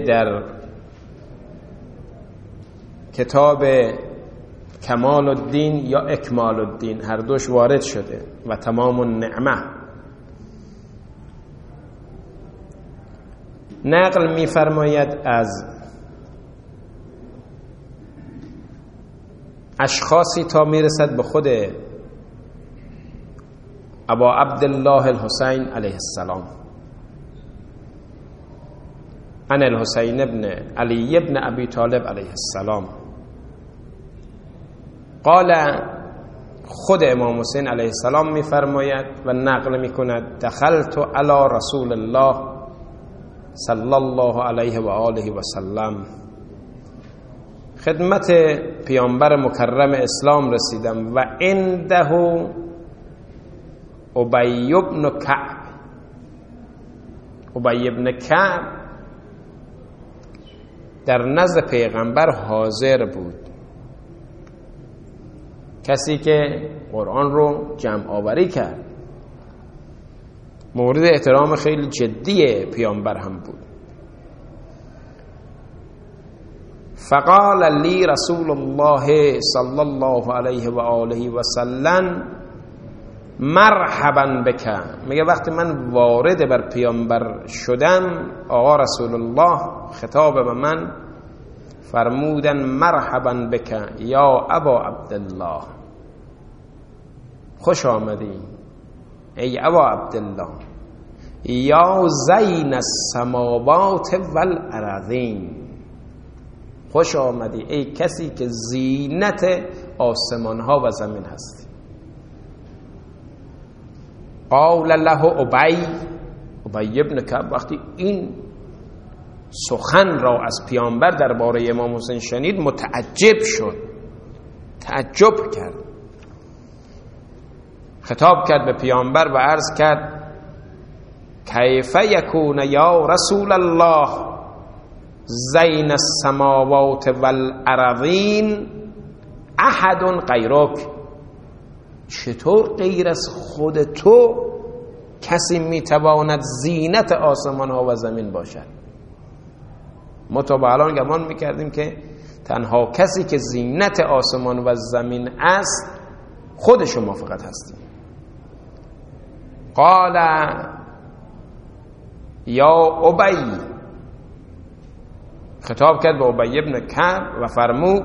در کتاب کمال الدین یا اکمال الدین هر دوش وارد شده و تمام النعمه. نقل می‌فرماید از اشخاصی تا میرسد به خود ابا عبدالله الحسین علیه السلام، عن الحسین ابن علی ابن ابی طالب علیه السلام قال، خود امام حسین علیه السلام میفرماید و نقل میکند دخلت علی رسول الله صلی الله علیه و آله و سلم، خدمت پیامبر مکرم اسلام رسیدم و عنده ابی بن کعب. ابی بن کعب در نزد پیغمبر حاضر بود، کسی که قرآن رو جمع آوری کرد، مورد احترام خیلی جدی پیامبر هم بود. فقال لی رسول الله صلی الله علیه و آله و سلم مرحبا بک، میگه وقتی من وارد بر پیامبر شدم آقا رسول الله خطاب به من فرمودن مرحبا بک یا ابا عبدالله، خوش آمدی ای ابا عبدالله، یا زین السماوات والارضین، خوش آمدی ای کسی که زینت آسمان ها و زمین هستی. قال له ابی ابن کعب وقتی این سخن را از پیامبر درباره امام حسین شنید متعجب شد، تعجب کرد، خطاب کرد به پیامبر و عرض کرد کیف یکون یا رسول الله زین السماوات والارضین احد غیرک، چطور غیر از خود تو کسی میتواند زینت آسمان ها و زمین باشد؟ ما تا به الان گمان میکردیم که تنها کسی که زینت آسمان و زمین است خود شما فقط هستیم. قال یا ابی، خطاب کرد به ابی ابن کعب و فرمود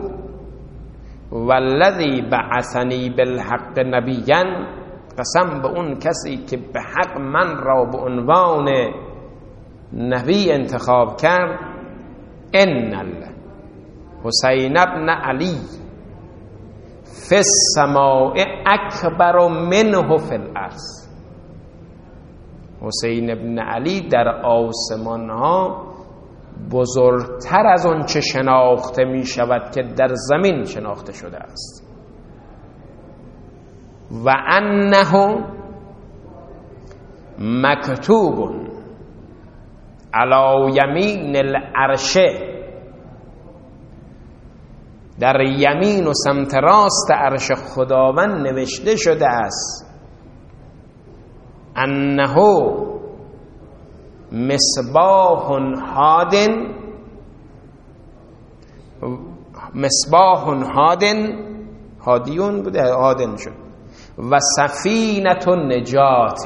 والذی بعثنی بالحق نبیا، قسم به اون کسی که به حق من را به عنوان نبی انتخاب کرد، ان الحسین ابن علی فی السماء اکبر منه فی الارض، حسین ابن علی در آسمان ها بزرگتر از آن چه شناخته می شود که در زمین شناخته شده است. و انه مکتوب علی یمین العرش، در یمین و سمت راست عرش خداوند نوشته شده است انه مصباح هادن، هادیون بوده هادن شد، و سفینة نجات،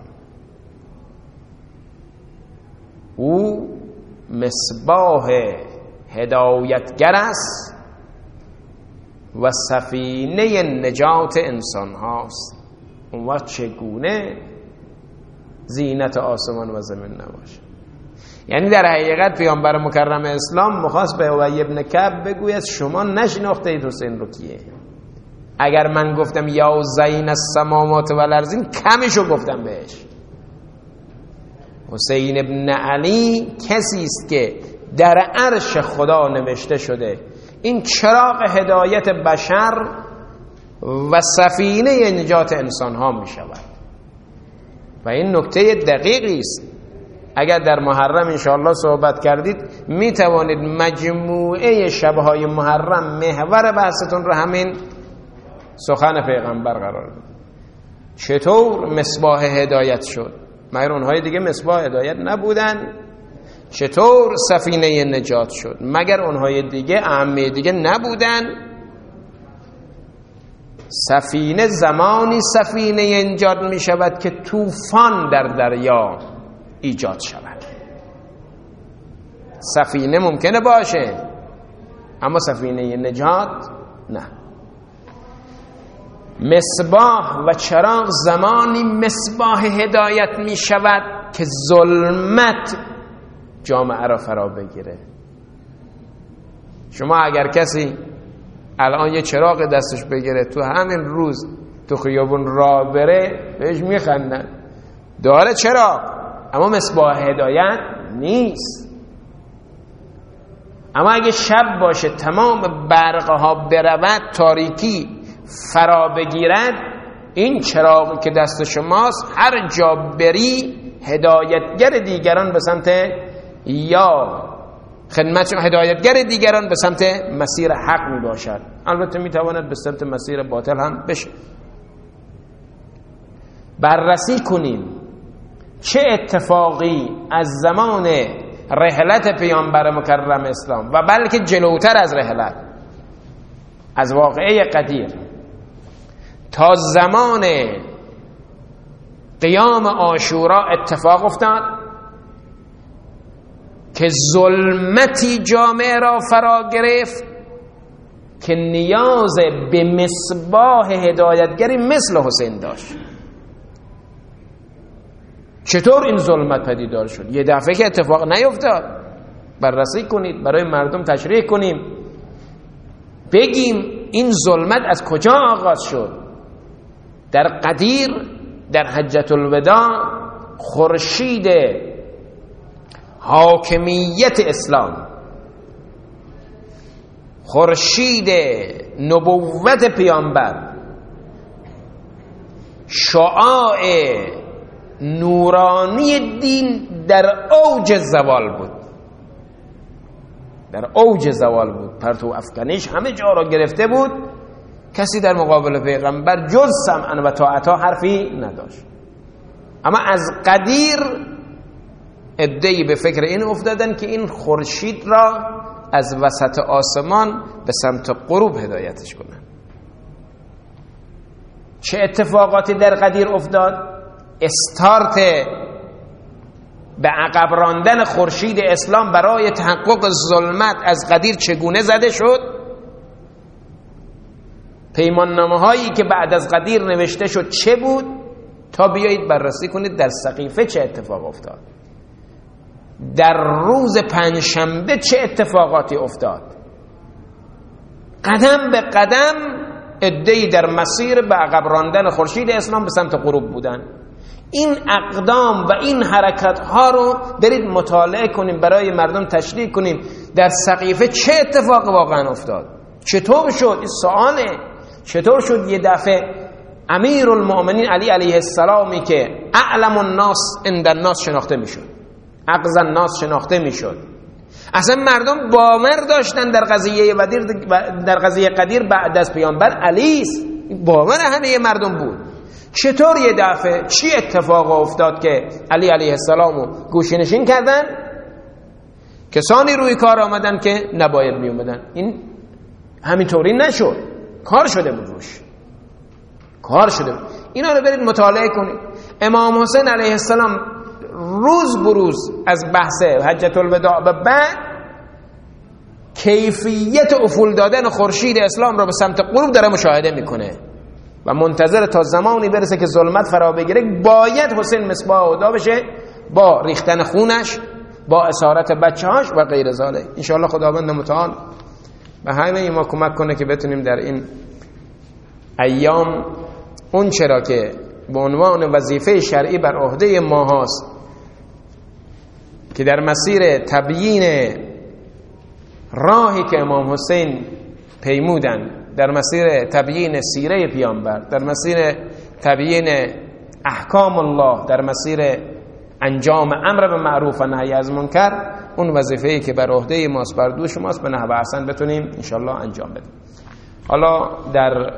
او مصباح هدایتگر است و سفینه نجات انسان هاست. اون وقت چگونه زینت آسمان و زمین نباشه؟ یعنی در حقیقت پیامبر مکرم اسلام می‌خواست به ابی ابن کعب بگوید شما نشناخته اید حسین رو کیه. اگر من گفتم یا زین السماوات والارضین کمشو گفتم بهش. حسین ابن علی کسی است که در عرش خدا نوشته شده این چراغ هدایت بشر و سفینه نجات انسان ها می شود. و این نکته دقیقی است. اگر در محرم انشاءالله صحبت کردید می توانید مجموعه شبهای محرم محور بحثتون رو همین سخن پیغمبر قرار بدید. چطور مصباح هدایت شد؟ مگر اونهای دیگه مصباح هدایت نبودن؟ چطور سفینه نجات شد؟ مگر اونهای دیگه اهمیه دیگه نبودن؟ سفینه زمانی سفینه ایجاد می شود که طوفان در دریا ایجاد شود. سفینه ممکنه باشه اما سفینه نجات نه. مصباح و چراغ زمانی مصباح هدایت می شود که ظلمت جامعه را فرا بگیره. شما اگر کسی الان یه چراغ دستش بگیره تو همین روز تو خیابون راه بره بهش میخندن، داره چراغ اما مصباح هدایت نیست. اما اگه شب باشه تمام برقها برود، تاریکی فرا بگیرد، این چراغی که دست شماست هر جا بری هدایتگر دیگران به سمت یا خدمت هدایتگر دیگران به سمت مسیر حق می باشد. البته می تواند به سمت مسیر باطل هم بشه. بررسی کنیم چه اتفاقی از زمان رحلت پیامبر مکرم اسلام و بلکه جلوتر از رحلت، از واقعه قدیر تا زمان قیام عاشورا اتفاق افتاد که ظلمتی جامعه را فرا گرفت که نیاز به مصباح هدایتگری مثل حسین داشت. چطور این ظلمت پدیدار شد؟ یه دفعه که اتفاق نیفتاد. بررسی کنید، برای مردم تشریح کنیم، بگیم این ظلمت از کجا آغاز شد. در قدیر، در حجة الوداع، خورشید حاکمیت اسلام، خورشید نبوت پیامبر، شعاع نورانی دین در اوج زوال بود. در اوج زوال بود. پرتو افکنش همه جا را گرفته بود. کسی در مقابل پیغمبر جز سمعا و طاعتا حرفی نداشت. اما از قدیر عده‌ای به فکر این افتادن که این خورشید را از وسط آسمان به سمت غروب هدایتش کنن. چه اتفاقاتی در قدیر افتاد؟ استارت به عقب راندن خورشید اسلام برای تحقق ظلمت از قدیر چگونه زده شد؟ پیماننامه‌هایی که بعد از قدیر نوشته شد چه بود؟ تا بیایید بررسی کنید در سقیفه چه اتفاق افتاد، در روز پنجشنبه چه اتفاقاتی افتاد. قدم به قدم عده‌ای در مسیر به عقب راندن خورشید اسلام به سمت غروب بودن. این اقدام و این حرکت ها رو برید مطالعه کنیم، برای مردم تشریح کنیم در سقیفه چه اتفاق واقعا افتاد. چطور شد؟ این سواله. چطور شد یه دفعه امیرالمؤمنین علی علیه السلامی که اعلم الناس عند الناس شناخته میشد، اقظ الناس شناخته میشد، اصلا مردم باور داشتن در قضیه قدیر بعد از پیامبر علی است، باور همه مردم بود. چطور یه دفعه چی اتفاق افتاد که علی علیه السلامو گوشه‌نشین کردن؟ کسانی روی کار آمدن که نباید می اومدن. این همینطوری نشد، کار شده بود روش، کار شده بود. اینا رو برید مطالعه کنید. امام حسین علیه السلام روز بروز از بحث حجة الوداع به بعد کیفیت افول دادن خورشید اسلام رو به سمت غروب داره مشاهده میکنه و منتظر تا زمانی برسه که ظلمت فرا بگیره باید حسین مصباح هدا بشه با ریختن خونش، با اسارت بچه‌هاش و غیر ذالک. ان شاء الله خداوند متعال به همه ما کمک کنه که بتونیم در این ایام اون چرا که به عنوان وظیفه شرعی بر عهده ما هست که در مسیر تبیین راهی که امام حسین پیمودن، در مسیر تبیین سیره پیامبر، در مسیر تبیین احکام الله، در مسیر انجام امر به معروف و نهی از منکر، اون وظیفه‌ای که بر عهده ماست، بر دوش ماست، به نحو احسن بتونیم ان شاء الله انجام بدیم. حالا در